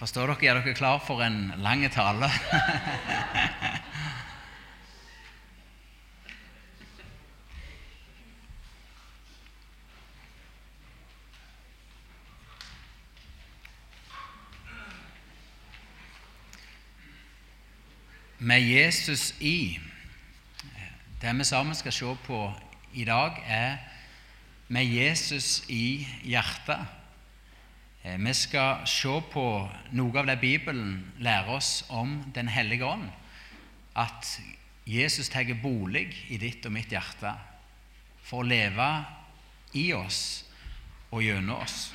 Forstår dere? Er dere klar for en lang tale? Med Jesus i. Det vi sammen skal se på i dag, er med Jesus i hjertet. Vi skal se på noe av det Bibelen lærer oss om Den hellige ånd, at Jesus tar bolig i ditt og mitt hjerte for å leve i oss og gjennom oss.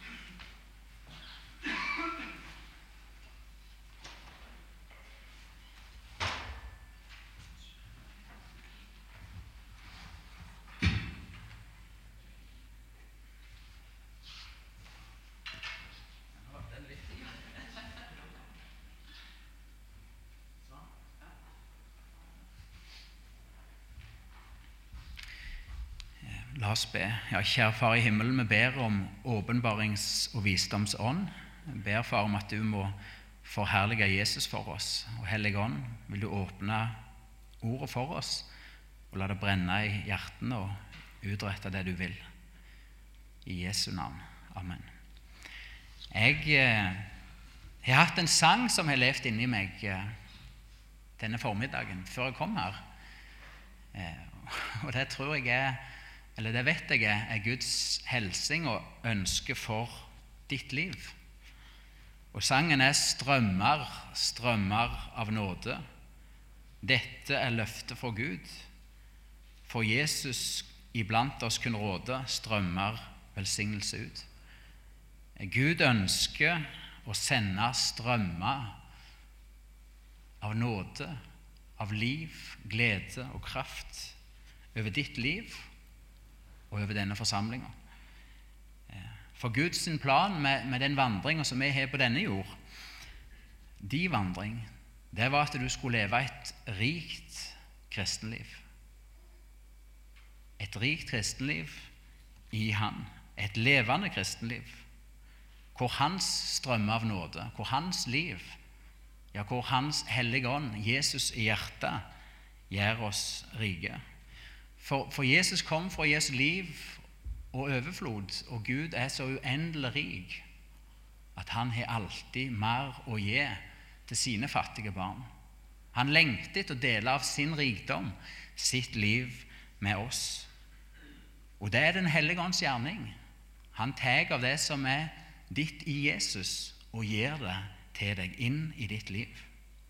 La oss be. Ja, kjære Far i himmelen, vi ber om åpenbarings- og visdomsånd. Vi ber, Far, om at du må forherlige Jesus for oss. Og Hellige Ånd, vil du åpne ordet for oss og la det brenne i hjertene og utrette det du vil. I Jesu navn. Amen. Jeg har hatt en sang som har levd inni meg denne formiddagen før jeg kom her. Og det tror jeg det vet jeg er Guds helsing og ønske for ditt liv. Og sangen er strømmer, strømmer av nåde. Dette er løftet fra Gud. For Jesus iblant oss kunne råde, strømmer velsignelse ut. Gud ønsker å sende strømmer av nåde, av liv, glede og kraft over ditt liv og over denne forsamlingen. For Guds plan med den vandringen som vi har på denne jord, din vandring, det var at du skulle leve et rikt kristenliv. Et rikt kristenliv i Han. Et levende kristenliv. Hvor Hans strømme av nåde, hvor Hans liv, ja, hvor Hans hellige ånd, Jesus i hjertet, gjør oss rike. For Jesus kom fra Jesu liv og overflod, og Gud er så uendelig rik at han har alltid mer å gi til sine fattige barn. Han lengter etter å dele av sin rikdom, sitt liv med oss. Og det er Den hellige ånds gjerning. Han tar av det som er ditt i Jesus, og gir det til deg inn i ditt liv.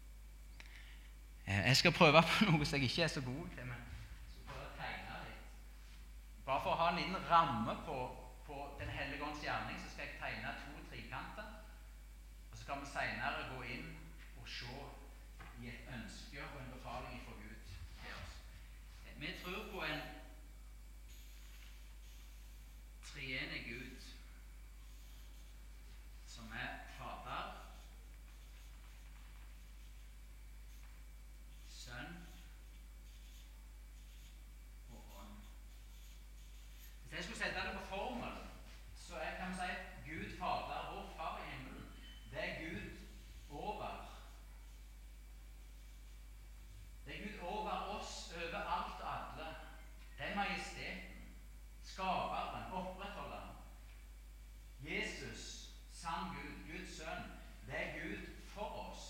Jeg skal prøve på noe som jeg ikke er så god til, men bare for å ha en liten ramme på Den hellige ånds gjerning, så skal jeg tegne 2 trikanter, og så kan vi senere gå inn og se i et ønske og en befaling fra Gud til oss. Vi tror på en treenig Gud, som er Fader, Sønn og Ånd. Hvis jeg skulle sette det på formel, så kan vi si at Gud Fader, vår Far i himmelen, det er Gud over. Det er Gud over oss, over alt og alle. Det er majesteten, skaperen, opprettholderen. Jesus, sann Gud, Guds sønn, det er Gud for oss,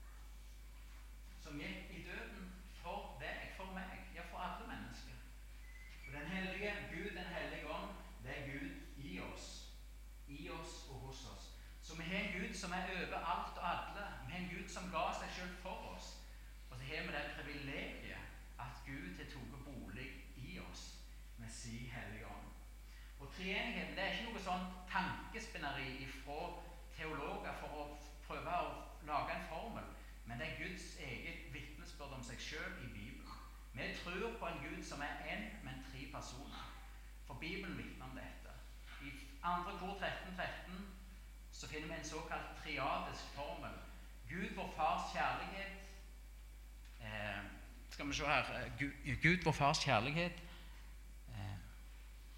som gikk i døden for deg, for meg, ja, for alle mennesker. Og den hellige Gud, Den hellige ånd, det er Gud i oss og hos oss. Så vi har en Gud som er over alt og alle. Vi har en Gud som ga seg selv for oss. Og så har vi det privilegiet at Gud har tatt bolig i oss med sin hellige ånd. Og treenigheten, det er ikke noe sånn tankespinneri fra teologer for å prøve å lage en formel, men det er Guds eget vitnesbyrd om seg selv i Bibelen. Vi tror på en Gud som er en, men 3 personer. For Bibelen vitner om dette. I 2. kor 13:13 så finner vi en såkalt triadisk formel. Gud vår fars kjærlighet. Skal vi se her. Gud vår fars kjærlighet.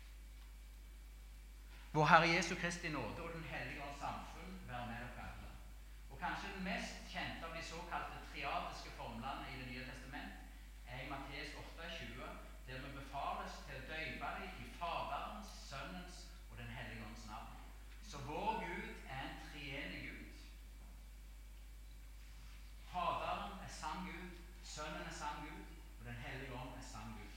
Vår Herre Jesu Kristi nåde og Den hellige ånds samfunn være med dere alle. kanskje den mest kjente av de såkalte triadiske formlene i Det nye testament er i Matteus 8,20, der vi befales til å døype dem i Faderens, Sønnens og Den hellige ånds navn. Så vår Gud er en treenig Gud. Faderen er sann Gud, Sønnen er sann Gud, og Den hellige ånd er sann Gud.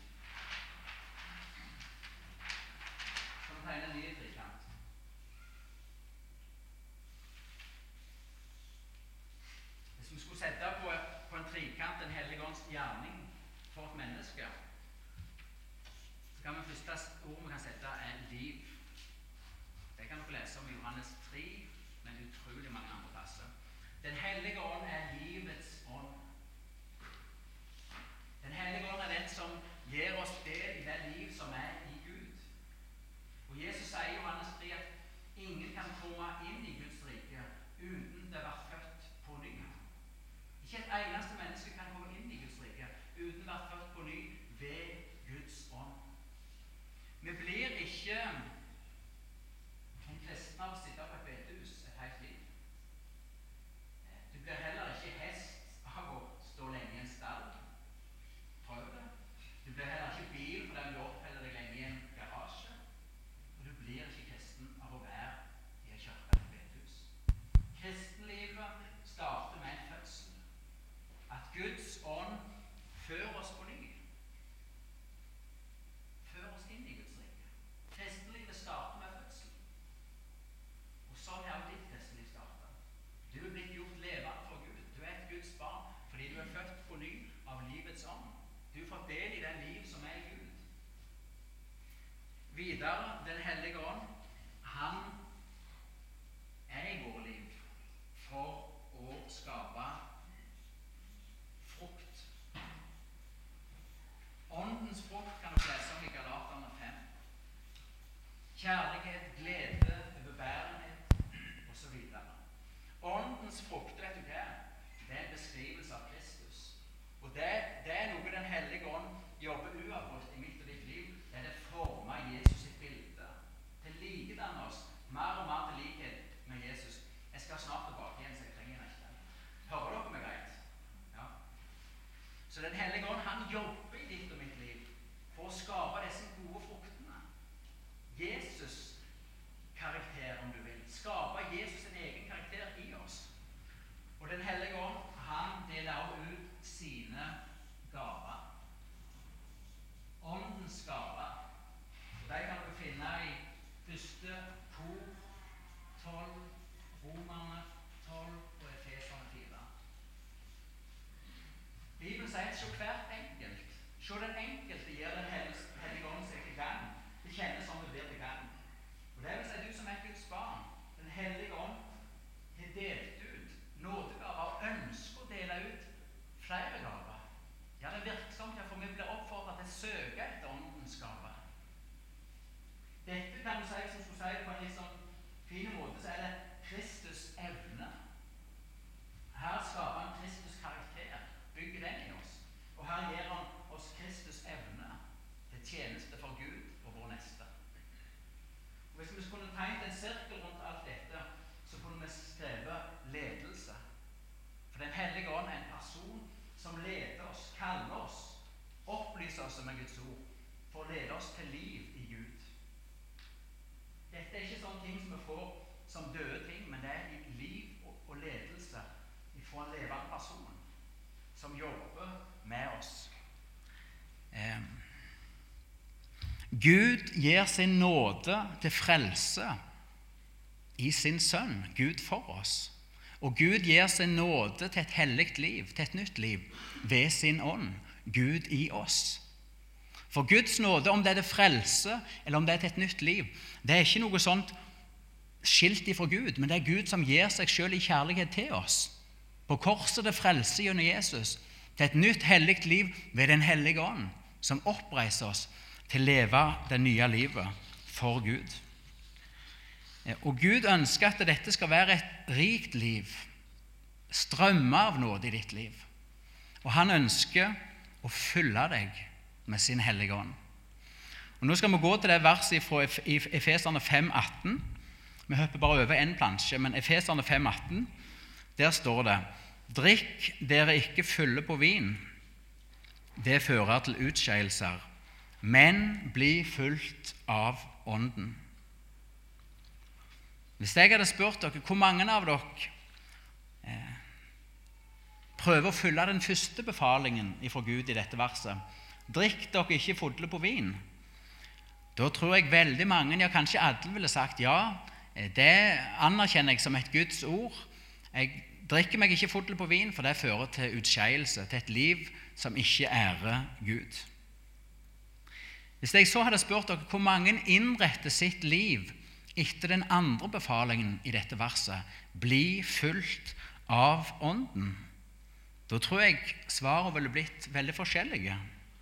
Så vi tegner en ny trikant. Hvis vi skulle sette på en trikant Den hellige ånds gjerning for et menneske, så kan vi første ord vi kan sette er liv. Det kan dere lese om i Johannes 3, men utrolig mange andre plasser. Den hellige ånd er livets ånd. Den hellige ånd er den som gir oss del i det liv som er i Gud. Og Jesus sier i Johannes 3 at ingen kan komme inn i Guds rike uten det var født på ny. Ikke et eneste menneske kan komme inn i Guds rike uten det var født på ny ved Guds ånd. Vi blir ikke en kristen av å sitte på et bedehus et helt liv. Du blir heller ikke hest av å stå lenge i en stall. Prøv det. Du blir heller ikke bil fordi du oppholder deg lenge i en garasje. Og du blir ikke kristen av å være i en kirke eller et bedehus. Kristenlivet starter med en fødsel. At Guds ånd fører oss på ny. Fører oss inn i Guds rike. Kristenlivet starter med fødsel. Og sånn er ditt kristenliv startet. Du er blitt gjort levende for Gud. Du er et Guds barn fordi du er født på ny av livets ånd. Du får del i den liv som er i Gud. Videre, Den hellige ånd, han er i våre liv for å skape frukt. Åndens frukt kan du lese om i Galaterne 5. Kjærlighet, glede, overbærenhet osv. Åndens frukt, vet du hva? Det er en beskrivelse av Kristus. Og det er noe Den hellige ånd jobber uavbrutt i mitt og ditt liv. Det er det formet Jesus sitt bilde. Til likedanne oss mer og mer til likhet med Jesus. Jeg skal snart tilbake igjen, så jeg trenger ikke. Hører dere meg greit? Ja. Så Den hellige ånd, han jobber i ditt og mitt liv for å skape disse gode fruktene. Jesus karakter, om du vil. Skape Jesus en egen karakter i oss. Og Den hellige ånd, han deler også ut sine gaver. Åndens gaver. Og de kan du finne i 1. Kor 12, Romerne 12 og Efeserne 4. Bibelen sier så hvert enkelt. Se den enkelte gjør Den hellige ånd seg i gang. Det kjennes som det blir til gang. Og det vil si du som er Guds barn. Den hellige ånd har delt ut nådegaver og ønsker å dele ut flere gaver. Ja, det er virksomt, for vi blir oppfordret til å søke etter åndens gaver. Dette kan du si, som skulle si det på en litt sånn fin måte, så er det Kristus evne. Her skaper han Kristus karakter, bygger den i oss. Og her gir han oss Kristus evne til tjeneste for Gud og vår neste. Og hvis vi skulle tegnet en sirkel rundt alt dette, så kunne vi skrevet ledelse. For Den hellige ånd er en person som leder oss, kaller oss, opplyser oss med Guds ord, for å lede oss til liv i Gud. Dette er ikke sånne ting som vi får som døde ting, men det er liv og ledelse fra en levende person som jobber med oss. Gud gir sin nåde til frelse i sin sønn, Gud for oss. Og Gud gir sin nåde til et helligt liv, til et nytt liv, ved sin ånd, Gud i oss. For Guds nåde, om det er til frelse, eller om det er til et nytt liv, det er ikke noe sånt skilt ifra Gud, men det er Gud som gir seg selv i kjærlighet til oss. På korset det frelse gjennom Jesus, til et nytt helligt liv ved den hellige ånd, som oppreiser oss til å leve det nye livet for Gud. Og Gud ønsker at dette skal være et rikt liv, strømmer av nåde i ditt liv. Og han ønsker å fylle deg med sin hellige ånd. Og nå skal vi gå til det verset fra Efeserne 5,18. Vi hopper bare over en plansje, men Efeserne 5,18. Der står det: «Drikk dere ikke fulle på vin, det fører til utskeielser, men bli fulgt av Ånden.» Hvis jeg hadde spurt dere hvor mange av dere prøver å følge den første befalingen fra Gud i dette verset, drikk dere ikke fulle på vin, da tror jeg veldig mange, ja kanskje alle, ville sagt ja, det anerkjenner jeg som et Guds ord. Jeg drikker meg ikke full på vin, for det fører til utskeielse, til et liv som ikke ærer Gud. Hvis jeg så hadde spurt dere hvor mange innretter sitt liv etter den andre befalingen i dette verset, bli fulgt av Ånden, da tror jeg svaret ville blitt veldig forskjellige.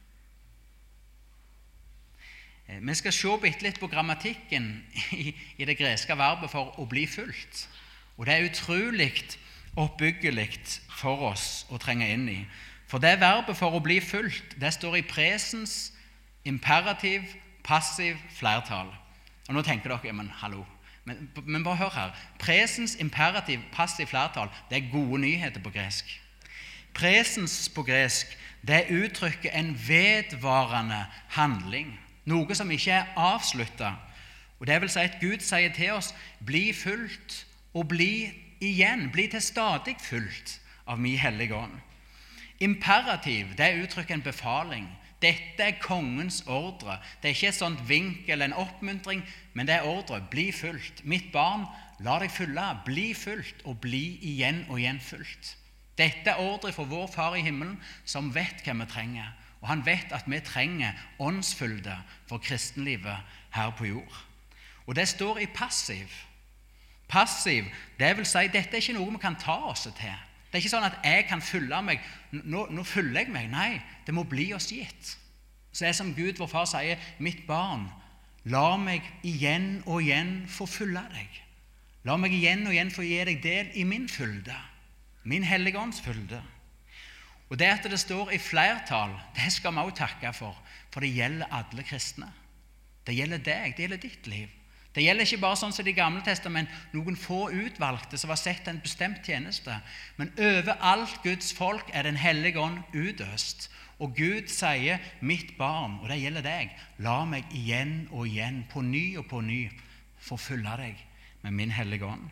Vi skal se bitte litt på grammatikken i det greske verbet for å bli fulgt. Og det er utrolig oppbyggelig for oss å trenge inn i. For det verbet for å bli fulgt, det står i presens, imperativ, passiv, flertall. Og nå tenker dere, men hallo, men bare hør her. Presens, imperativ, passiv, flertall, det er gode nyheter på gresk. Presens på gresk, det uttrykker en vedvarende handling. Noe som ikke er avsluttet. Og det vil si at Gud sier til oss, bli fulgt og bli igjen, bli til stadig fulgt av min hellige ånd. Imperativ, det uttrykker en befaling. Dette er kongens ordre. Det er ikke et sånt vink eller en oppmuntring, men det er ordre. Bli fulgt. Mitt barn, la deg følge. Bli fulgt og bli igjen og igjen fulgt. Dette er ordre fra vår far i himmelen som vet hva vi trenger. Og han vet at vi trenger åndsfylde for kristenlivet her på jord. Og det står i passiv. Passiv, det vil si, dette er ikke noe vi kan ta oss til. Det er ikke sånn at jeg kan fylle meg, nå fyller jeg meg. Nei, det må bli oss gitt. Så det er som Gud, vår far, sier, mitt barn, la meg igjen og igjen få fylle deg. La meg igjen og igjen få gi deg del i min fylde, min hellige ånds fylde. Og det at det står i flertall, det skal vi også takke for det gjelder alle kristne. Det gjelder deg, det gjelder ditt liv. Det gjelder ikke bare sånn som det gamle testament, noen få utvalgte som var sett til en bestemt tjeneste, men overalt Guds folk er den hellige ånd utøst. Og Gud sier, mitt barn, og det gjelder deg, la meg igjen og igjen, på ny, få fylle deg med min hellige ånd.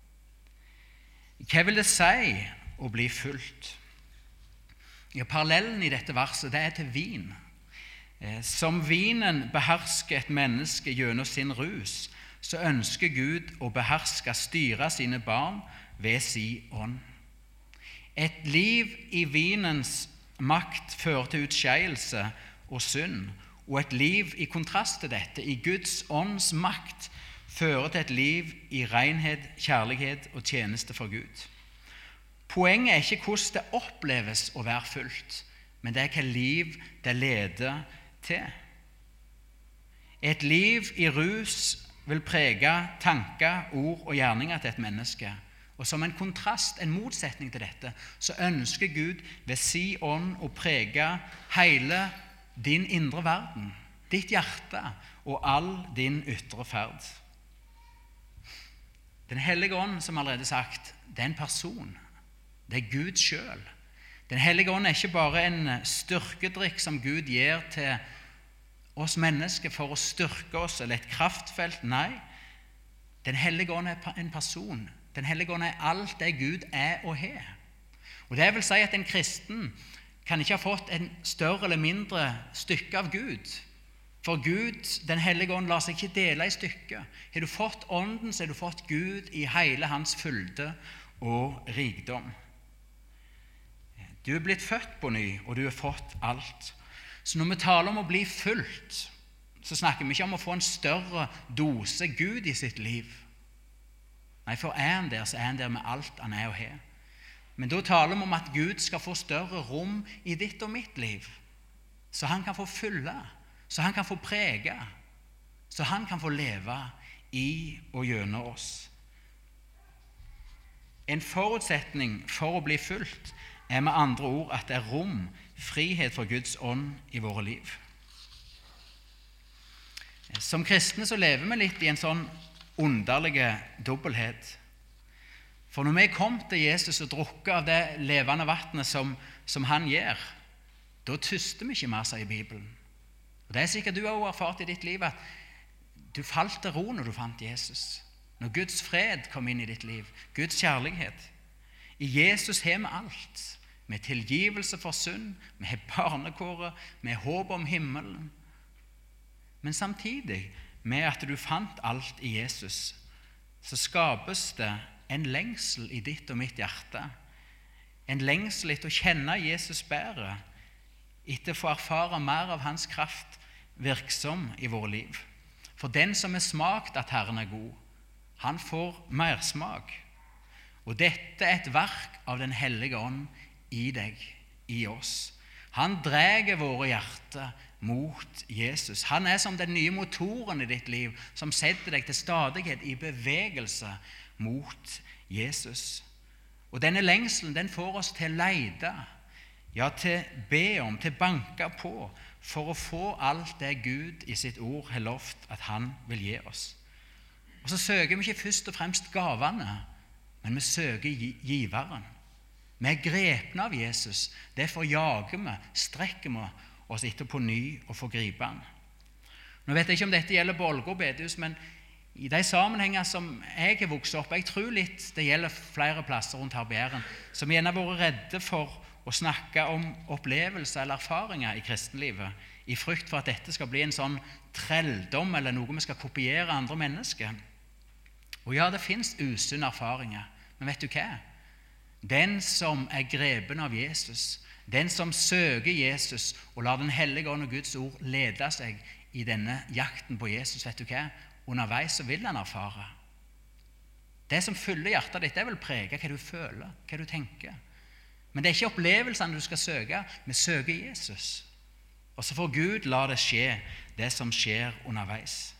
Hva vil det si å bli fulgt? Ja, parallellen i dette verset, det er til vin. Som vinen behersker et menneske gjennom sin rus, så ønsker Gud å beherske, styre sine barn ved sin ånd. Et liv i vinens makt fører til utskeielse og synd, og et liv i kontrast til dette, i Guds ånds makt, fører til et liv i renhet, kjærlighet og tjeneste for Gud. Poenget er ikke hvordan det oppleves å være fulgt, men det er hva liv det leder til. Et liv i rus vil prege tanker, ord og gjerninger til et menneske. Og som en kontrast, en motsetning til dette, så ønsker Gud ved sin ånd å prege hele din indre verden, ditt hjerte og all din ytre ferd. Den hellige ånd, som allerede sagt, det er en person. Det er Gud selv. Den hellige ånd er ikke bare en styrkedrikk som Gud gir til oss mennesker for å styrke oss, eller et kraftfelt. Nei, den hellige ånd er en person. Den hellige ånd er alt det Gud er og har. Og det vil si at en kristen kan ikke ha fått en større eller mindre stykke av Gud. For Gud, den hellige ånd, lar seg ikke dele i stykker. Har du fått ånden, så har du fått Gud i hele hans fylde og rikdom. Du er blitt født på ny, og du har fått alt. Så når vi taler om å bli fulgt, så snakker vi ikke om å få en større dose Gud i sitt liv. Nei, for er han der, så er han der med alt han er og har. Men da taler vi om at Gud skal få større rom i ditt og mitt liv, så han kan få fylle, så han kan få prege, så han kan få leve i og gjennom oss. En forutsetning for å bli fulgt er med andre ord at det er rom, frihet for Guds ånd i våre liv. Som kristne så lever vi litt i en sånn underlig dobbelthet. For når vi kom til Jesus og drukket av det levende vattnet som han gir, da tyster vi ikke mer, sier Bibelen. Og det er sikkert du har erfart i ditt liv at du falt til ro når du fant Jesus. Når Guds fred kom inn i ditt liv, Guds kjærlighet. I Jesus har vi alt. Med tilgivelse for synd, med barnekåret, med håp om himmelen. Men samtidig med at du fant alt i Jesus, så skapes det en lengsel i ditt og mitt hjerte. En lengsel etter å kjenne Jesus bedre, etter å få erfare mer av hans kraft virksom i våre liv. For den som har smakt at Herren er god, han får mersmak. Og dette er et verk av den hellige ånd i deg, i oss. Han drar våre hjerter mot Jesus. Han er som den nye motoren i ditt liv, som setter deg til stadighet i bevegelse mot Jesus. Og denne lengselen, den får oss til å lete, ja, til be om, til banke på, for å få alt det Gud i sitt ord har lovt at han vil gi oss. Og så søker vi ikke først og fremst gavene, men vi søker giveren. Vi er grepne av Jesus, derfor jager vi, strekker vi oss etter på ny og får gripe han. Nå vet jeg ikke om dette gjelder på Ålgård bedehus, men i de sammenhenger som jeg har vokst opp, jeg tror litt det gjelder flere plasser rundt her på Jæren, som gjerne har vært redde for å snakke om opplevelser eller erfaringer i kristenlivet, i frykt for at dette skal bli en sånn trelldom eller noe vi skal kopiere andre mennesker. Og ja, det finnes usunne erfaringer, men vet du hva? Den som er grepen av Jesus, den som søker Jesus og lar den hellige ånd og Guds ord lede seg i denne jakten på Jesus, vet du hva? Underveis så vil han erfare. Det som fyller hjertet ditt, det vil prege hva du føler, hva du tenker. Men det er ikke opplevelsene du skal søke, vi søker Jesus. Og så får Gud la det skje, det som skjer underveis.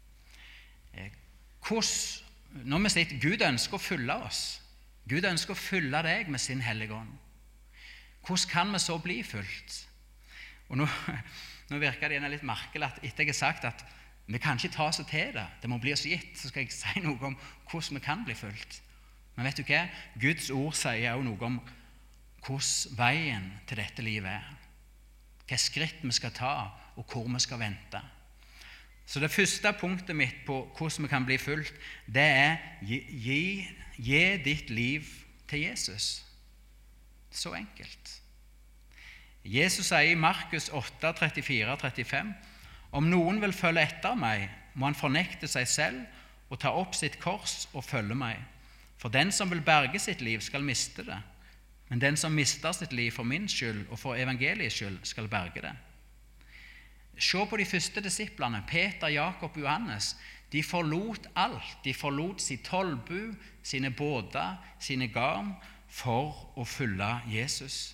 Når vi sier Gud ønsker å fylle oss, Gud ønsker å fylle deg med sin hellige ånd. Hvordan kan vi så bli fylt? Og nå virker det litt merkelig at etter jeg har sagt at vi kan ikke ta oss til det, det må bli oss gitt, så skal jeg si noe om hvordan vi kan bli fylt. Men vet du hva? Guds ord sier også noe om hvordan veien til dette livet er. Hva skritt vi skal ta, og hvor vi skal vente. Så det første punktet mitt på hvordan vi kan bli fylt, det er gi ditt liv til Jesus. Så enkelt. Jesus sier i Markus 8, 34-35, om noen vil følge etter meg, må han fornekte seg selv og ta opp sitt kors og følge meg. For den som vil berge sitt liv skal miste det, men den som mister sitt liv for min skyld og for evangeliets skyld skal berge det. Se på de første disiplene, Peter, Jakob og Johannes. De forlot alt. De forlot sitt tollbu, sine båter, sine garn, for å følge Jesus.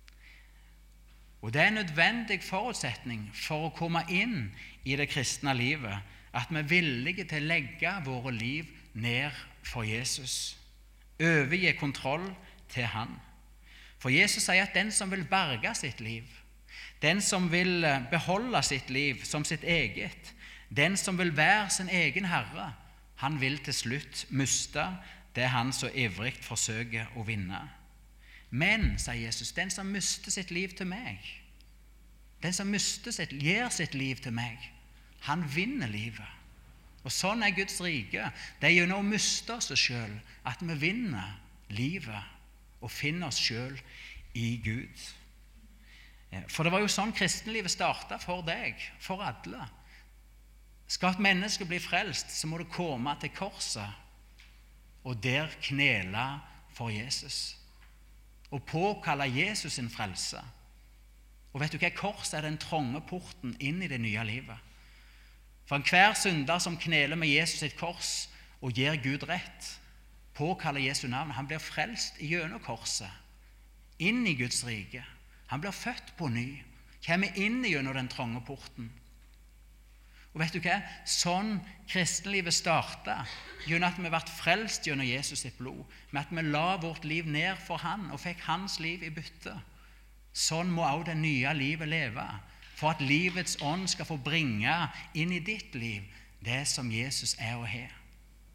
Og det er en nødvendig forutsetning for å komme inn i det kristne livet, at vi er villige til å legge våre liv ned for Jesus. Overgi kontroll til han. For Jesus sier at den som vil berge sitt liv, den som vil beholde sitt liv som sitt eget, den som vil være sin egen herre, han vil til slutt miste det han så ivrig forsøker å vinne. Men, sier Jesus, den som mister sitt liv til meg, den som gir sitt liv til meg, han vinner livet. Og sånn er Guds rike. Det er gjennom å miste oss selv at vi vinner livet og finner oss selv i Gud. For det var jo sånn kristenlivet startet for deg, for alle. Skal et menneske bli frelst, så må det komme til korset og der knele for Jesus og påkalle Jesus sin frelse. Og vet du hva? Korset er den trånge porten inn i det nye livet. For enhver synder som kneler med Jesus sitt kors og gir Gud rett, påkaller Jesu navn, han blir frelst gjennom korset, inn i Guds rike. Han blir født på ny, kommer inn gjennom den trånge porten. Og vet du hva? Sånn kristenlivet startet, gjennom at vi ble frelst gjennom Jesus sitt blod, med at vi la vårt liv ned for han og fikk hans liv i bytte. Sånn må også det nye livet leve, for at livets ånd skal få bringe inn i ditt liv det som Jesus er og har.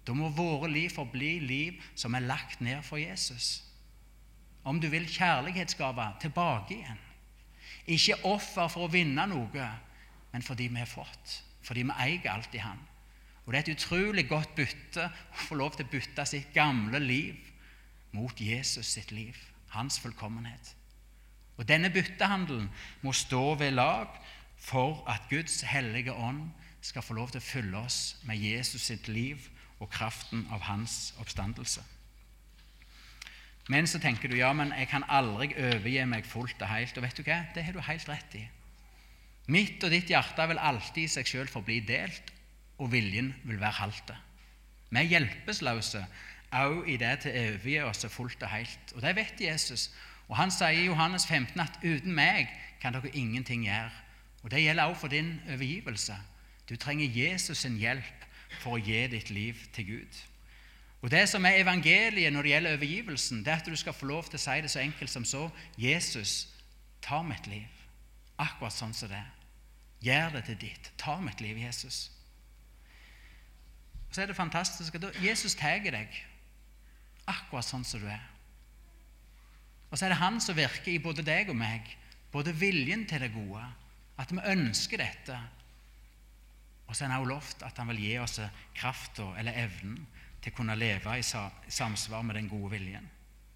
Da må våre liv forbli liv som lagt ned for Jesus. Om du vil, kjærlighetsgave tilbake igjen. Ikke offer for å vinne noe, men fordi vi har fått. Fordi vi eier alt i han. Og det et utrolig godt bytte å få lov til å bytte sitt gamle liv mot Jesus sitt liv, hans fullkommenhet. Og denne byttehandelen må stå ved lag for at Guds hellige ånd skal få lov til å fylle oss med Jesus sitt liv og kraften av hans oppstandelse. Men så tenker du, ja, men jeg kan aldri overgi meg fullt og helt. Og vet du hva? Det har du helt rett i. Mitt og ditt hjerte vil alltid i seg selv forbli delt, og viljen vil være halte. Vi er hjelpeløse også i det til å overgi oss fullt og helt. Og det vet Jesus. Og han sier i Johannes 15 at uten meg kan dere ingenting gjøre. Og det gjelder også for din overgivelse. Du trenger Jesus sin hjelp for å gi ditt liv til Gud. Og det som er evangeliet når det gjelder overgivelsen, det er at du skal få lov til å si det så enkelt som så: Jesus, ta mitt liv, akkurat sånn som det. Gjør det til ditt. Ta mitt liv, Jesus. Og så er det fantastisk at Jesus tar deg akkurat sånn som du er. Og så er det han som virker i både deg og meg, både viljen til det gode, at vi ønsker dette. Og så er han også lovt at han vil gi oss kraften eller evnen til å kunne leve i samsvar med den gode viljen.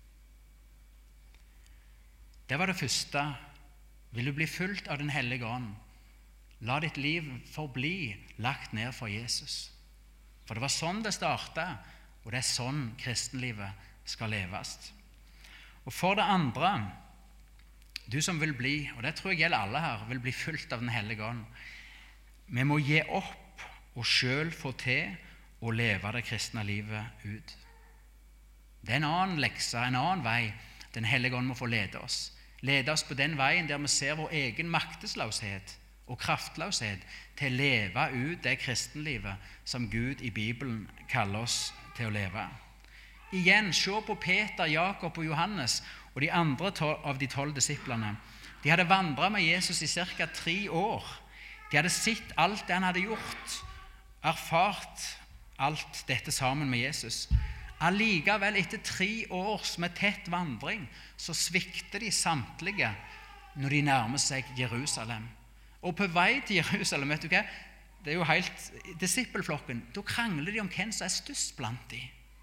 Det var det første. Vil du bli fulgt av den hellige ånd, la ditt liv forbli lagt ned for Jesus. For det var sånn det startet, og det er sånn kristenlivet skal leves. Og for det andre, du som vil bli, og det tror jeg gjelder alle her, vil bli fulgt av den hellige ånd. Vi må gi opp og selv få til å leve det kristne livet ut. Det er en annen lekse, en annen vei den hellige ånd må få lede oss. Lede oss på den veien der vi ser vår egen maktesløshet og kraftløshet til å leve ut det kristenlivet som Gud i Bibelen kaller oss til å leve. Igjen, se på Peter, Jakob og Johannes og de andre av de 12 disiplene. De hadde vandret med Jesus i ca. 3 år. De hadde sett alt det han hadde gjort, erfart alt dette sammen med Jesus. Allikevel, etter 3 års med tett vandring, så svikter de samtlige når de nærmer seg Jerusalem. Og på vei til Jerusalem, vet du hva? Det er jo helt disippelflokken. Da krangler de om hvem som er størst blant de.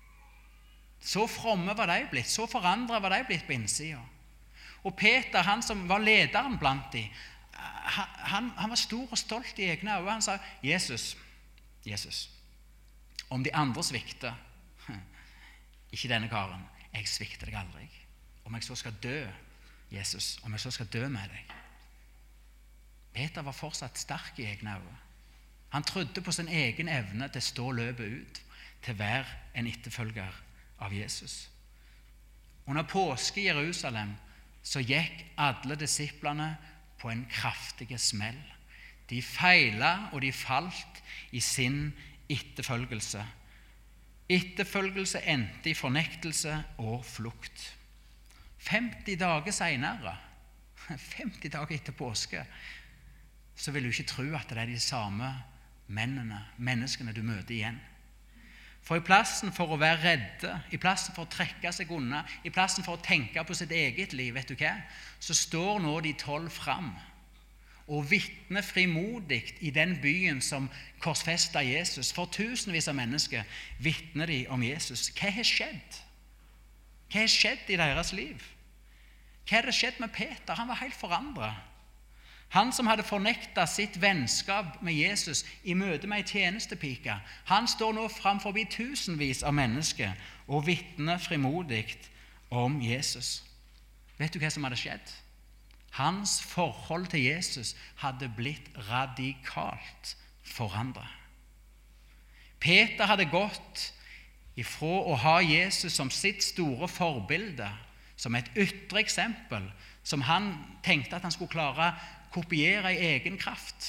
Så fromme var de blitt, så forandret var de blitt på innsida. Og Peter, han som var lederen blant de, han var stor og stolt i egne øyne. Han sa, Jesus, om de andre svikter, ikke denne karen, jeg svikter deg aldri. Om jeg så skal dø, Jesus, om jeg så skal dø med deg. Peter var fortsatt sterk i egne øyne. Han trodde på sin egen evne til å stå løpet ut, til å være en etterfølger av Jesus. Under påske i Jerusalem så gikk alle disiplene på en kraftig smell. De feilet og de falt i sin etterfølgelse. Etterfølgelse endte i fornektelse og flukt. 50 dager senere, 50 dager etter påske, så vil du ikke tro at det er de samme menneskene du møter igjen. For i plassen for å være redde, i plassen for å trekke seg unna, i plassen for å tenke på sitt eget liv, vet du hva? Så står nå de 12 fram og vitner frimodig i den byen som korsfestet Jesus. For tusenvis av mennesker vitner de om Jesus. Hva har skjedd? Hva har skjedd i deres liv? Hva hadde skjedd med Peter? Han var helt forandret. Han som hadde fornektet sitt vennskap med Jesus i møte med en tjenestepike, han står nå framfor tusenvis av mennesker og vitner frimodig om Jesus. Vet du hva som hadde skjedd? Hans forhold til Jesus hadde blitt radikalt forandret. Peter hadde gått ifra å ha Jesus som sitt store forbilde, som et ytre eksempel, som han tenkte at han skulle klare kopiere i egen kraft.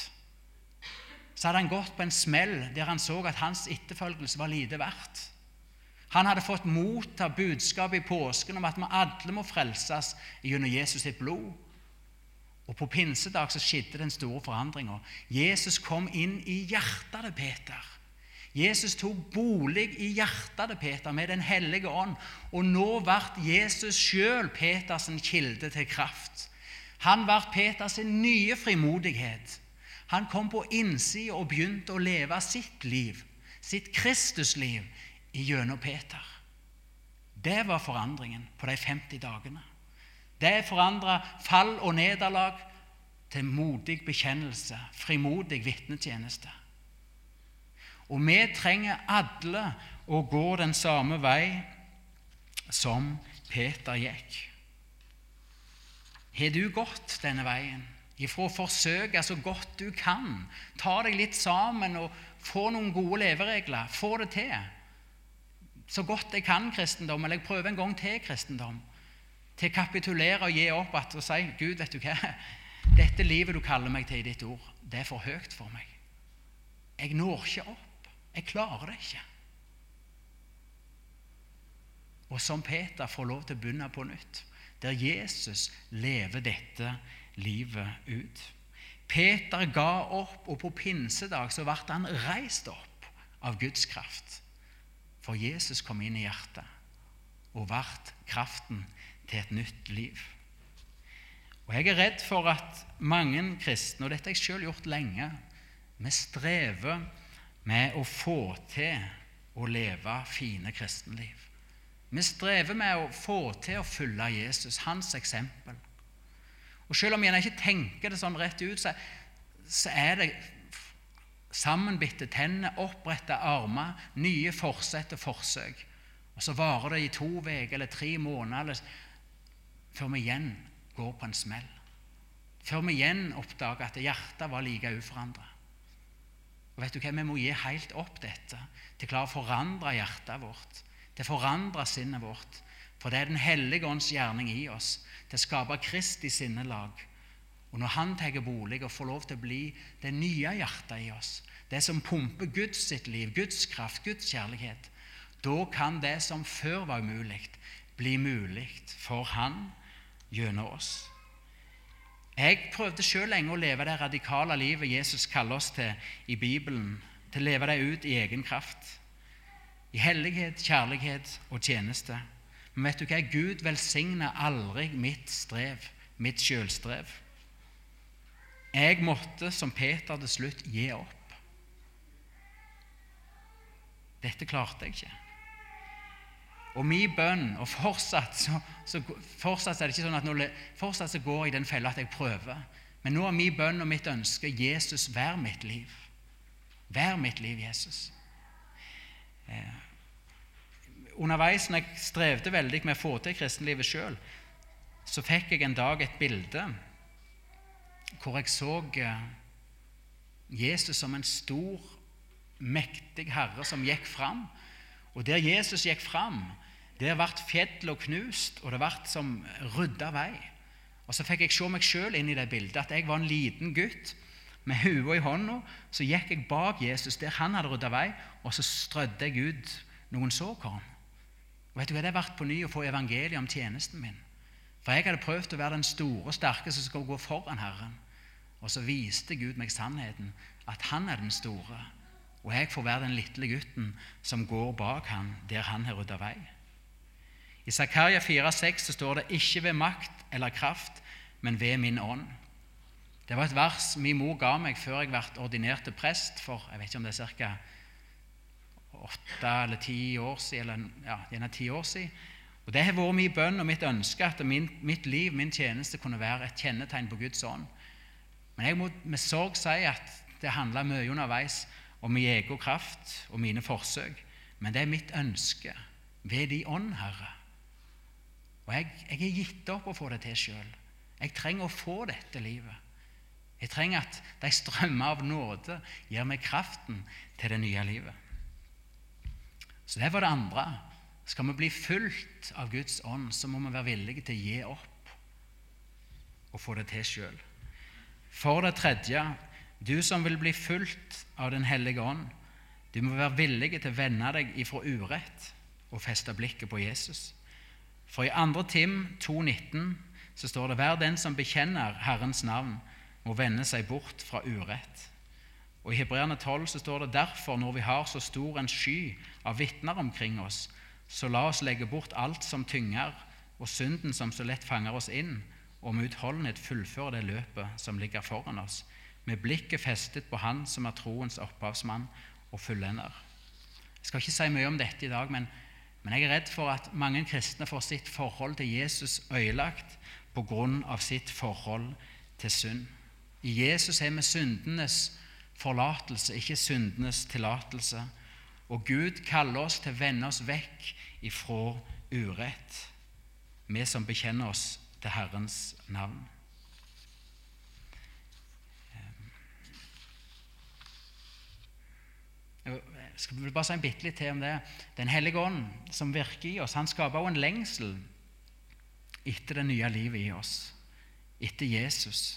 Så hadde han gått på en smell der han så at hans etterfølgelse var lite verdt. Han hadde fått motta budskapet i påsken om at vi alle må frelses gjennom Jesus sitt blod. Og på pinsedag så skjedde den store forandringen. Jesus kom inn i hjertet til Peter. Jesus tok bolig i hjertet til Peter med den hellige ånd, og nå ble Jesus selv Peters kilde til kraft. Han ble Peters nye frimodighet. Han kom på innsiden og begynte å leve sitt liv, sitt Kristusliv, gjennom Peter. Det var forandringen på de 50 dagene. Det forandret fall og nederlag til modig bekjennelse, frimodig vitnetjeneste. Og vi trenger alle å gå den samme vei som Peter gikk. Har du gått denne veien? Ifra å forsøke så godt du kan, ta deg litt sammen og få noen gode leveregler, få det til. Så godt jeg kan kristendom, eller jeg prøver en gang til kristendom, til å kapitulere og gi opp og si, Gud, vet du hva, dette livet du kaller meg til i ditt ord, det er for høyt for meg. Jeg når ikke opp. Jeg klarer det ikke. Og som Peter får lov til å begynne på nytt, der Jesus lever dette livet ut. Peter ga opp, og på pinsedag så ble han reist opp av Guds kraft. For Jesus kom inn i hjertet og ble kraften til et nytt liv. Og jeg er redd for at mange kristne, og dette har jeg selv gjort lenge, vi strever med å få til å leve fine kristenliv. Vi strever med å få til å følge Jesus, hans eksempel. Og selv om jeg ikke tenker det sånn rett ut, så er det sammenbitte tenner, opprette armer, nye forsett og forsøk. Og så varer det i 2 uker eller 3 måneder før vi igjen går på en smell. Før vi igjen oppdager at hjertet var like uforandret. Og vet du hva, vi må gi helt opp dette til å klare å forandre hjertet vårt, til å forandre sinnet vårt. For det er den hellige ånds gjerning i oss, til å skape Kristi sinnelag. Og når han tar bolig og får lov til å bli det nye hjertet i oss, det som pumper Guds sitt liv, Guds kraft, Guds kjærlighet, da kan det som før var umulig, bli mulig for han gjennom oss. Jeg prøvde selv lenge å leve det radikale livet Jesus kaller oss til i Bibelen, til å leve det ut i egen kraft, i hellighet, kjærlighet og tjeneste. Men vet du hva? Gud velsigner aldri mitt strev, mitt selvstrev. Jeg måtte, som Peter til slutt, gi opp. Dette klarte jeg ikke. Og min bønn, og fortsatt er det ikke sånn at fortsatt så går jeg i den fella at jeg prøver. Men nå er min bønn og mitt ønske, Jesus, vær mitt liv. Vær mitt liv, Jesus. Underveis, når jeg strevde veldig med å få til kristenlivet selv, så fikk jeg en dag et bilde hvor jeg så Jesus som en stor, mektig herre som gikk fram. Og der Jesus gikk fram, der ble fjell og knust, og det ble som rydda vei. Og så fikk jeg se meg selv inn i det bildet, at jeg var en liten gutt med hodet i hånda, så gikk jeg bak Jesus der han hadde rydda vei, og så strødde jeg ut noen såkorn. Og vet du hva, det har vært på ny å få evangeliet om tjenesten min. For jeg hadde prøvd å være den store og sterke som skal gå foran Herren. Og så viste Gud meg sannheten, at han er den store, og jeg får være den lille gutten som går bak han, der han har rydda vei. I Zakaria 4,6 så står det, ikke ved makt eller kraft, men ved min ånd. Det var et vers min mor ga meg før jeg ble ordinert til prest for, jeg vet ikke om det er cirka 8 eller 10 år siden, eller gjerne 10 år siden. Og det har vært min bønn og mitt ønske at mitt liv, min tjeneste kunne være et kjennetegn på Guds ånd. Men jeg må med sorg si at det handler mye underveis om min egen kraft og mine forsøk. Men det er mitt ønske ved din ånd, Herre. Og jeg har gitt opp å få det til selv. Jeg trenger å få dette livet. Jeg trenger at de strømmer av nåde gir meg kraften til det nye livet. Så det var det andre. Skal vi bli fulgt av Guds ånd, så må vi være villige til å gi opp og få det til selv. For det tredje, du som vil bli fulgt av den hellige ånd, du må være villig til å vende deg ifra urett og feste blikket på Jesus. For i 2. Tim 2,19 så står det, vær den som bekjenner Herrens navn, må vende seg bort fra urett. Og i Hebreerne 12 så står det: derfor, når vi har så stor en sky av vitner omkring oss, så la oss legge bort alt som tynger, og synden som så lett fanger oss inn, og med utholdenhet fullføre det løpet som ligger foran oss, med blikket festet på Han som er troens opphavsmann og fullender. Jeg skal ikke si mye om dette i dag, men jeg er redd for at mange kristne får sitt forhold til Jesus ødelagt på grunn av sitt forhold til synd. I Jesus er vi syndenes forlatelse, ikke syndenes tillatelse. Og Gud kaller oss til å vende oss vekk ifra urett, vi som bekjenner oss til Herrens navn. Jeg skal bare si en bitte litt til om det. Den hellige ånd som virker i oss, han skaper også en lengsel etter det nye livet i oss, etter Jesus.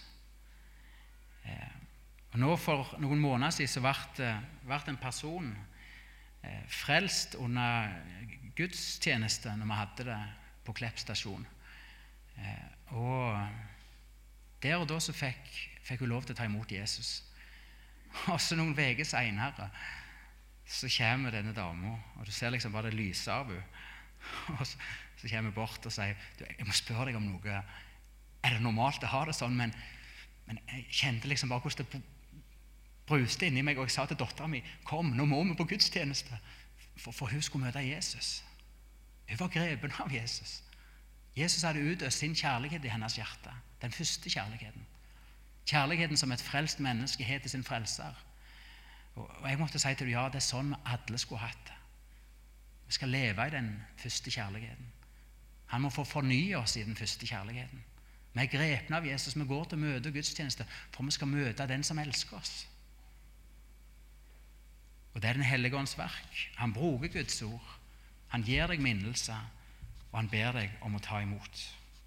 Og nå for noen måneder siden så ble en person frelst under gudstjeneste når vi hadde det på Klepp stasjon. Og der og da så fikk hun lov til å ta imot Jesus. Og så noen uker senere så kommer denne dama, og du ser liksom bare det lyset av henne. Og så kommer hun bort og sier: jeg må spørre deg om noe. Er det normalt å ha det sånn? Men jeg kjente liksom bare hvordan det bruste inni meg, og jeg sa til datteren min: kom, nå må vi på gudstjeneste. For hun skulle møte Jesus. Hun var grepen av Jesus. Jesus hadde utøst sin kjærlighet i hennes hjerte. Den første kjærligheten. Kjærligheten som et frelst menneske har til sin frelser. Og jeg måtte si til dem: ja, det er sånn vi alle skulle hatt det. Vi skal leve i den første kjærligheten. Han må få fornye oss i den første kjærligheten. Vi er grepne av Jesus. Vi går til møte og gudstjeneste for vi skal møte den som elsker oss. Og det er Den hellige ånds verk. Han bruker Guds ord. Han gir deg minnelse, og han ber deg om å ta imot.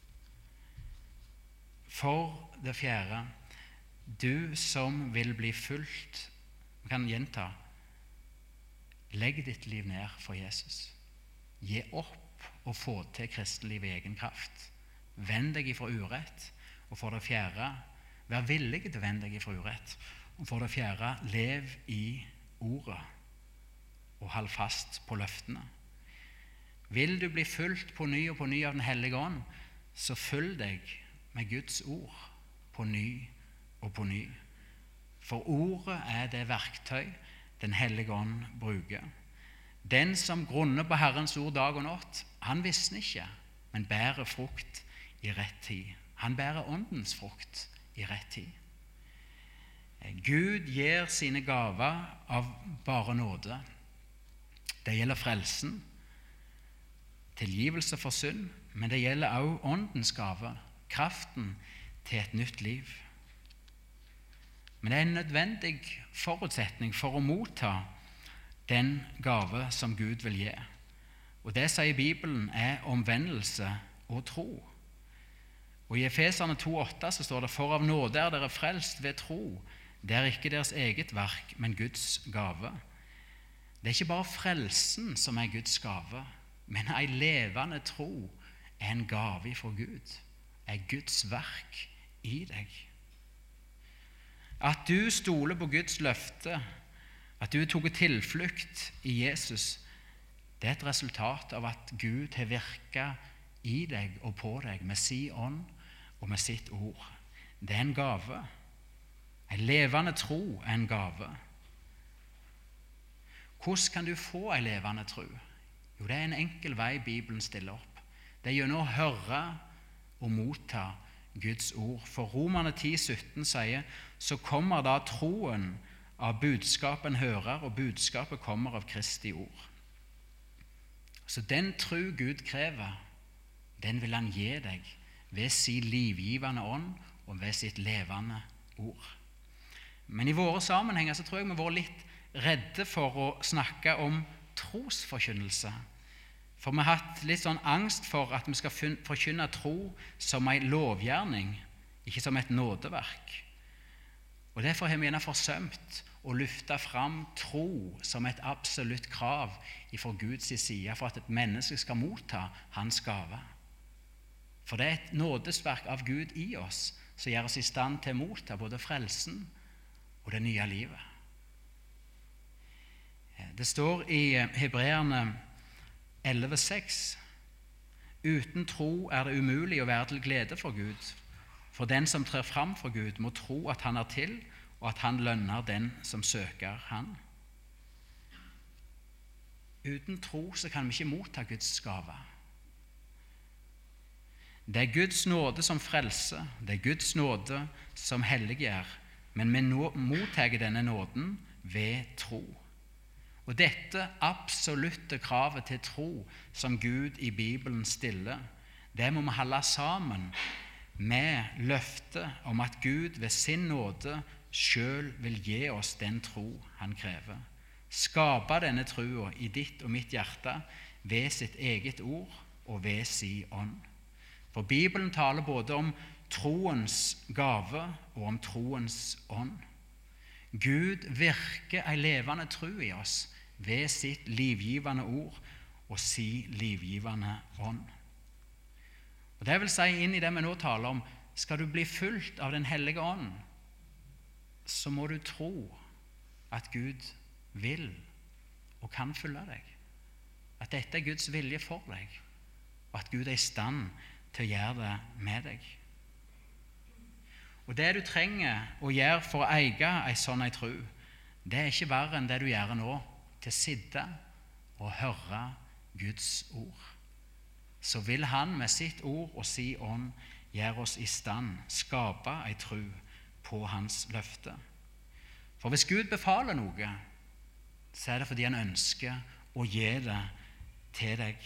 For det fjerde: du som vil bli fulgt. Vi kan gjenta: legg ditt liv ned for Jesus. Gi opp og få til kristenliv i egen kraft. Vend deg ifra urett. Og for det fjerde: vær villig til å vende deg ifra urett. Og for det fjerde: lev i ordet og hold fast på løftene. Vil du bli fulgt på ny og på ny av Den hellige ånd, så følg deg med Guds ord på ny og på ny. For ordet er det verktøy Den hellige ånd bruker. Den som grunner på Herrens ord dag og natt, han visner ikke, men bærer frukt i rett tid. Han bærer åndens frukt i rett tid. Gud gir sine gaver av bare nåde. Det gjelder frelsen, tilgivelse for synd, men det gjelder også åndens gave, kraften til et nytt liv. Men det er en nødvendig forutsetning for å motta den gave som Gud vil gi. Og det sier Bibelen er omvendelse og tro. Og i Efeserne 2,8 så står det: for av nåde er dere frelst ved tro. Det er ikke deres eget verk, men Guds gave. Det er ikke bare frelsen som er Guds gave, men en levende tro er en gave fra Gud, er Guds verk i deg. At du stoler på Guds løfte, at du tok tilflukt i Jesus, det er et resultat av at Gud har virket i deg og på deg med sin ånd og med sitt ord. Det er en gave. En levende tro er en gave. Hvordan kan du få en levende tro? Jo, det er en enkel vei Bibelen stiller opp. Det er gjennom å høre og motta Guds ord. For Romerne 10,17 sier: så kommer da troen av budskapet en hører, og budskapet kommer av Kristi ord. Så den tro Gud krever, den vil han gi deg ved sin livgivende ånd og ved sitt levende ord. Men i våre sammenhenger så tror jeg vi har vært litt redde for å snakke om trosforkynnelse. For vi har hatt litt sånn angst for at vi skal forkynne tro som en lovgjerning, ikke som et nådeverk. Og derfor har vi gjerne forsømt å løfte fram tro som et absolutt krav fra Guds side for at et menneske skal motta hans gave. For det er et nådesverk av Gud i oss som gjør oss i stand til å motta både frelsen og det nye livet. Det står i Hebreerne 11,6: Uten tro er det umulig å være til glede for Gud. For den som trer fram for Gud, må tro at han er til, og at han lønner den som søker han. Uten tro så kan vi ikke motta Guds gave. Det er Guds nåde som frelser, det er Guds nåde som helliggjør, men vi mottager denne nåden ved tro. Og dette absolutte kravet til tro som Gud i Bibelen stiller, det må vi holde sammen med løftet om at Gud ved sin nåde selv vil gi oss den tro han krever. Skape denne troa i ditt og mitt hjerte ved sitt eget ord og ved sin ånd. For Bibelen taler både om troens gave og om troens ånd. Gud virker en levende tro i oss ved sitt livgivende ord og sin livgivende ånd. Og det vil si, inn i det vi nå taler om, skal du bli fulgt av den hellige ånd, så må du tro at Gud vil og kan følge deg. At dette er Guds vilje for deg, og at Gud er i stand til å gjøre det med deg. Og det du trenger å gjøre for å eie en sånn tro, det er ikke verre enn det du gjør nå, til å sitte og høre Guds ord. Så vil han med sitt ord og sin ånd gjøre oss i stand, skape en tro på hans løfte. For hvis Gud befaler noe, så er det fordi han ønsker å gi det til deg.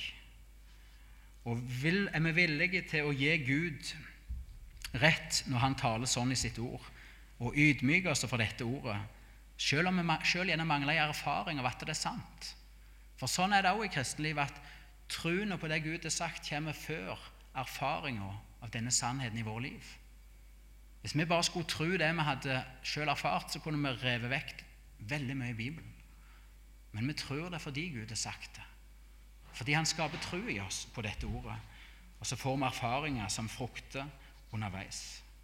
Og er vi villige til å gi Gud rett når han taler sånn i sitt ord, og ydmyke oss for dette ordet, selv om vi selv gjerne mangler erfaring av at det er sant. For sånn er det også i kristenlivet, at troen på det Gud har sagt kommer før erfaringen av denne sannheten i vår liv. Hvis vi bare skulle tro det vi hadde selv erfart, så kunne vi reve vekk veldig mye i Bibelen. Men vi tror det fordi Gud har sagt det. Fordi han skaper tro i oss på dette ordet. Og så får vi erfaringer som frukter underveis.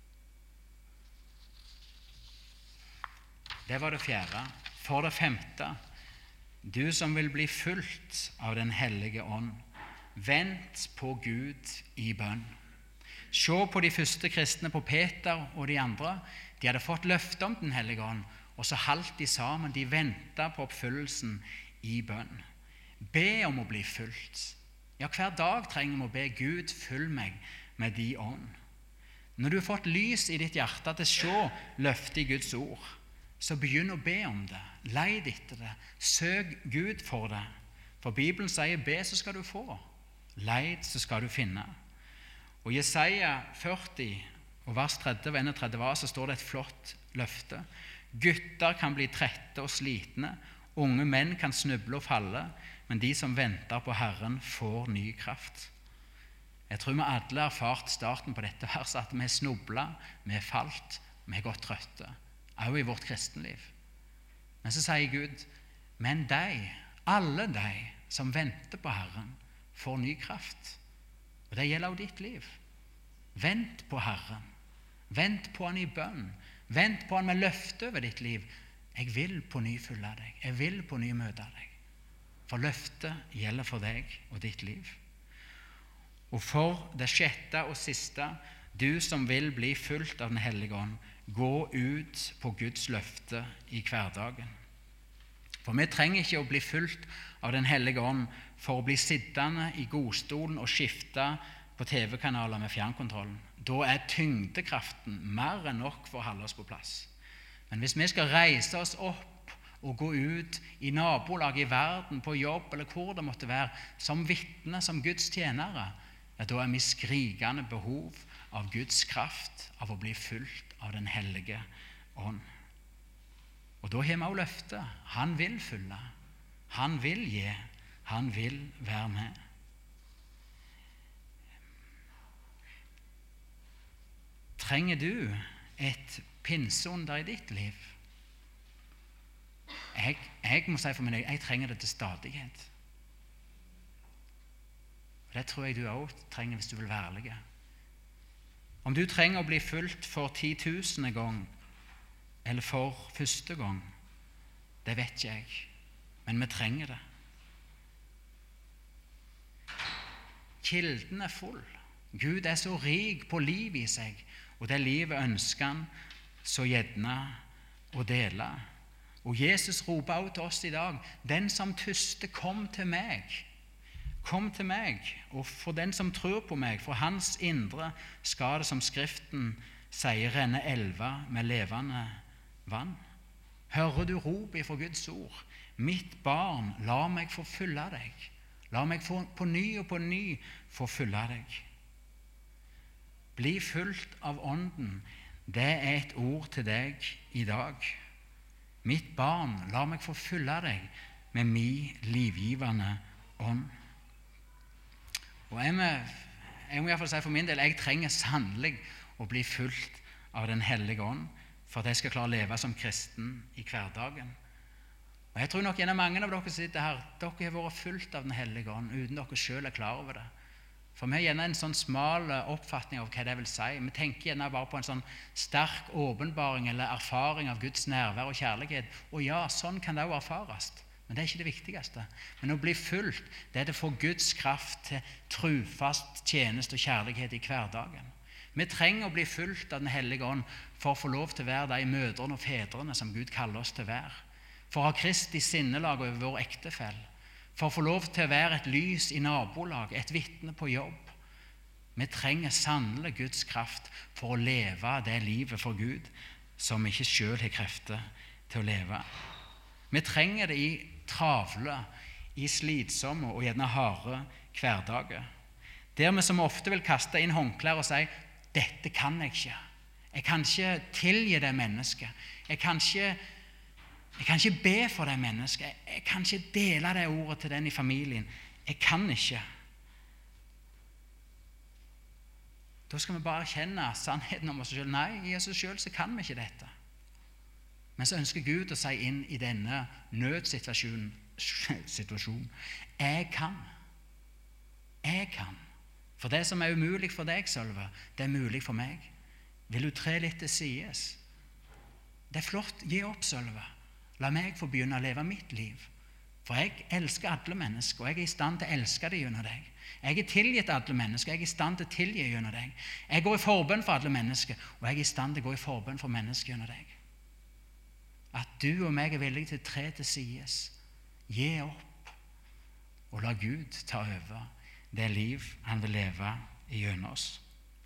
Det var det fjerde. For det femte: du som vil bli fulgt av den hellige ånd, vent på Gud i bønn. Se på de første kristne, på Peter og de andre. De hadde fått løfte om den hellige ånd, og så holdt de sammen. De ventet på oppfyllelsen i bønn. Be om å bli fulgt. Ja, hver dag trenger vi å be Gud, følg meg med din ånd. Når du har fått lys i ditt hjerte til å se løftet i Guds ord, så begynn å be om det. Leid etter det. Søk Gud for det. For Bibelen sier, be så skal du få. Leid så skal du finne. Og i Jesaja 40, og vers 30 og 31, så står det et flott løfte. Gutter kan bli trette og slitne, unge menn kan snuble og falle, men de som venter på Herren får ny kraft. Jeg tror vi alle har erfart starten på dette verset, at vi har snublet, vi har falt, vi har gått trøtte, også i vårt kristenliv. Men så sier Gud, men alle de som venter på Herren, får ny kraft. Og det gjelder også ditt liv. Vent på Herren. Vent på han i bønn. Vent på han med løfte over ditt liv. Jeg vil på ny følge deg. Jeg vil på ny møte deg. For løftet gjelder for deg og ditt liv. Og for det sjette og siste, du som vil bli fulgt av den hellige ånd, gå ut på Guds løfte i hverdagen. For vi trenger ikke å bli fulgt av den hellige ånd for å bli sittende i godstolen og skifte på TV-kanaler med fjernkontrollen. Da er tyngdekraften mer enn nok for å holde oss på plass. Men hvis vi skal reise oss opp og gå ut i nabolag i verden, på jobb eller hvor det måtte være, som vitne, som Guds tjenere, ja, da er vi skrikende behov av Guds kraft, av å bli fulgt av den hellige ånd. Og da har vi også løftet. Han vil følge, han vil gi, han vil være med. Trenger du et pinseonder i ditt liv? Jeg må si for meg, jeg trenger det til stadighet. Det tror jeg du også trenger hvis du vil være ærlig. Om du trenger å bli fulgt for 10 000 gang, eller for første gang, det vet ikke jeg. men vi trenger det. Kilden er full. Gud er så rik på liv i seg, og det livet ønsker han så gjerne å dele. Og Jesus roper også til oss i dag: den som tyster, kom til meg. Kom til meg, og for den som tror på meg, for hans indre skal det, som Skriften sier, renne elver med levende vann. Hører du rop ifra Guds ord? Mitt barn, la meg få fylle deg. La meg på ny og på ny få fylle deg. Bli fylt av Ånden. Det er et ord til deg i dag. Mitt barn, la meg få fylle deg med min livgivende ånd. Og jeg må i hvert fall si for min del, jeg trenger sannelig å bli fylt av Den hellige ånd for at jeg skal klare å leve som kristen i hverdagen. Og jeg tror nok gjerne mange av dere sitter her, dere har vært fylt av Den hellige ånd uten dere selv er klar over det. For vi har gjerne en sånn smal oppfatning av hva det vil si. Vi tenker gjerne bare på en sånn sterk åpenbaring eller erfaring av Guds nærvær og kjærlighet. Og ja, sånn kan det også erfares. Men det er ikke det viktigste. Men å bli fylt, det er det å få Guds kraft til trufast tjeneste og kjærlighet i hverdagen. Vi trenger å bli fylt av Den hellige ånd for å få lov til å være de mødrene og fedrene som Gud kaller oss til å være. For å ha Kristi sinnelag over vår ektefelle. For å få lov til å være et lys i nabolaget, et vitne på jobb. Vi trenger sannelig Guds kraft for å leve det livet for Gud som vi ikke selv har krefter til å leve. Vi trenger det i travle, i slitsomme og gjerne harde hverdager. Der vi som ofte vil kaste inn håndklær og si: dette kan jeg ikke. Jeg kan ikke tilgi det mennesket. Jeg kan ikke be for det mennesket. Jeg kan ikke dele det ordet til den i familien. Jeg kan ikke. Da skal vi bare erkjenne sannheten om oss selv. Nei, i oss selv så kan vi ikke dette. Men så ønsker Gud å si inn i denne nødsituasjonen: jeg kan. Jeg kan. For det som er umulig for deg, Sølve, det er mulig for meg. Vil du tre litt til sides? Det er flott. Gi opp, Sølve. La meg få begynne å leve mitt liv. For jeg elsker alle mennesker, og jeg er i stand til å elske dem gjennom deg. Jeg er tilgitt alle mennesker, jeg er i stand til å tilgi gjennom deg. Jeg går i forbønn for alle mennesker, og jeg er i stand til å gå i forbønn for mennesker gjennom deg. At du og meg er villige til å tre til sides. Gi opp, og la Gud ta over det liv han vil leve gjennom oss.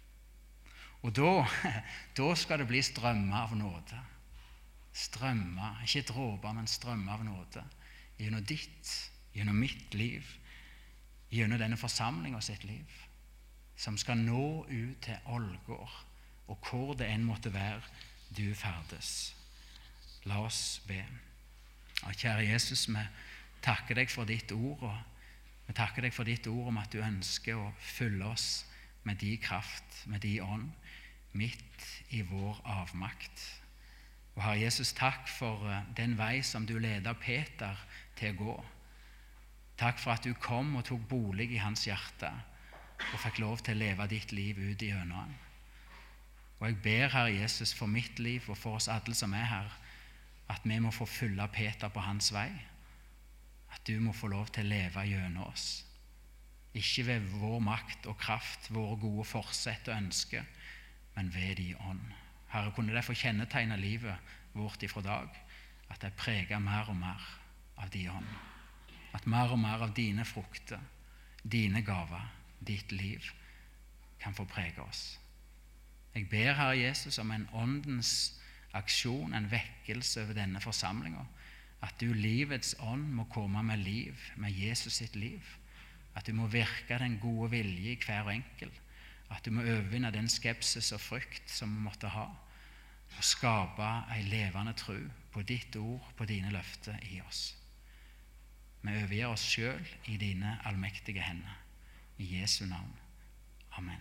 Og da skal det bli strømmer av nåde. Strømmer, ikke dråper, men strømmer av nåde. Gjennom ditt, gjennom mitt liv, gjennom denne forsamlingen sitt liv, som skal nå ut til Ålgård, og hvor det enn måtte være du ferdes. La oss be. Kjære Jesus, vi takker deg for ditt ord, og vi takker deg for ditt ord om at du ønsker å fylle oss med din kraft, med din ånd, midt i vår avmakt. Og Herre Jesus, takk for den vei som du ledet Peter til å gå. Takk for at du kom og tok bolig i hans hjerte, og fikk lov til å leve ditt liv ut igjennom han. Og jeg ber, Herre Jesus, for mitt liv og for oss alle som er her, at vi må få følge Peter på hans vei. At du må få lov til å leve gjennom oss. Ikke ved vår makt og kraft, våre gode forsett og ønsker, men ved din ånd. Herre, kunne det få kjennetegne livet vårt ifra dag, at det preger mer og mer av din ånd. At mer og mer av dine frukter, dine gaver, ditt liv kan få prege oss. Jeg ber, Herre Jesus, om en åndens aksjon, en vekkelse over denne forsamlingen. At du, livets ånd, må komme med liv, med Jesus sitt liv. At du må virke den gode vilje i hver enkel. At du må overvinne den skepsis og frykt som vi måtte ha, og skape en levende tro på ditt ord, på dine løfter i oss. Vi overgir oss selv i dine allmektige hender. I Jesu navn. Amen.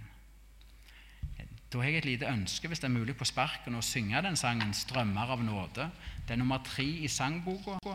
Da har jeg et lite ønske, hvis det er mulig på sparken, å synge den sangen 'Strømmer av nåde'. Det er nummer 3 i sangboka.